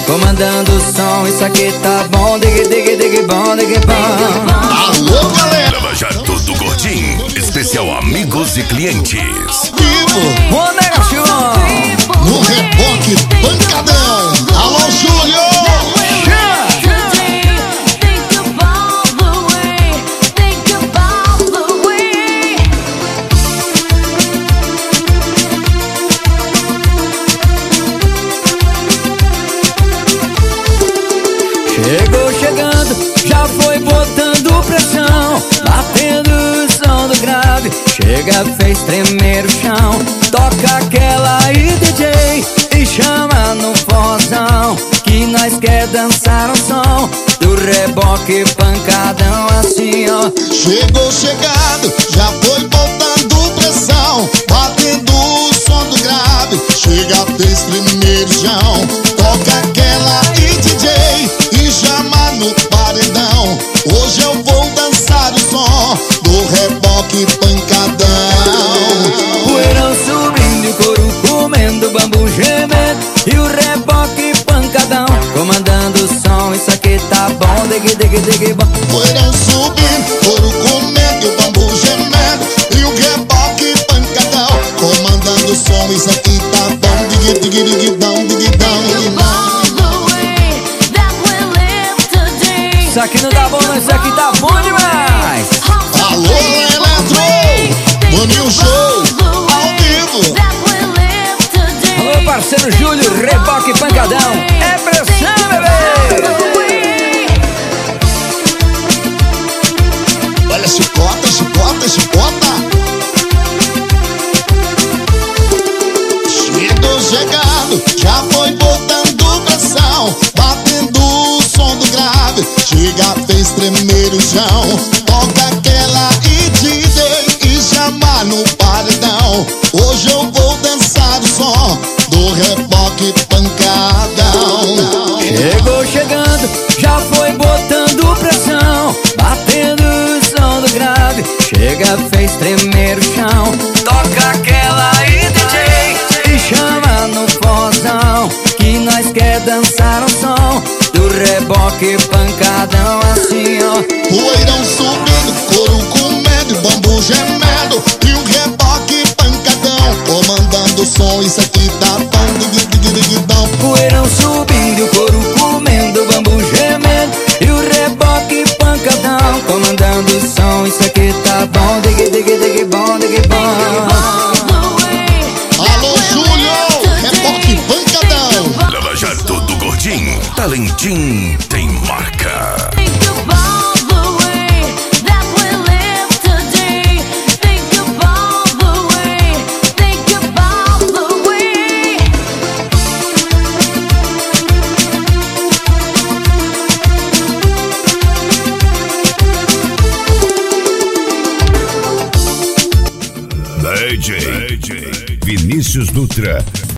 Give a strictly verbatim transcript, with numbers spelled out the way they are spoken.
comandando o som. Isso aqui tá bom, dig, dig, dig, bom, dig, bom. Alô, galera! Lava Jato do Gordinho, especial amigos e clientes. Vivo! Ô, Negação! No reboque pancadão! Alô, Júlio! Chegou chegando, já foi botando pressão, batendo o som do grave. Chega, fez tremer o chão, toca aquela aí, D J, e chama no forrozão, que nós quer dançar o som do reboque pancadão assim, ó. Chegou chegando, já foi botando pressão, batendo o som do grave. Chega, fez tremer o chão, toca aquela aí, D J, e chama no paredão. Hoje eu vou dançar o som do reboque pancadão. Poeirão subindo e o couro comendo, bambu gemendo e o reboque pancadão, comandando o som. Isso aqui tá bom, dig, dig, dig, bom. Poeirão subindo, couro comendo, o bambu gemendo e o reboque pancadão, comandando o som. Isso aqui tá bom, dig, dig, dig, dão, dig, dão, dig, dão. Isso aqui não tá bom, não, isso aqui tá bom demais. Alô, Eletro, Maninho Show, ao vivo. Alô, parceiro Júlio, reboque pancadão. É pressão, bebê. Olha, chicota, chicota, chicota. Chegou chegando, já foi botando pressão, batendo o som do grave. Chega, fez tremer o chão, toca aquela e D J, e chama no paredão. Hoje eu vou dançar o som do reboque pancadão. Chegou chegando, já foi botando pressão, batendo o som do grave. Chega, fez tremer o chão, toca aquela aí, D J, e chama no forrozão, que nós quer dançar o som do reboque pancadão assim, ó. Poeirão subindo, couro comendo, bambu gemendo e o reboque pancadão, comandando o som. Isso aqui tá bom, dig, dig, dig, dão. Poeirão subindo e o couro comendo, bambu gemendo e o reboque pancadão, comandando o som. Isso aqui tá bom, dig, dig, dig, bom, dig, bom. Alô, Júlio, reboque pancadão. Lava Jato do Gordinho, talentinho tem marca. D J Vinícius Dutra.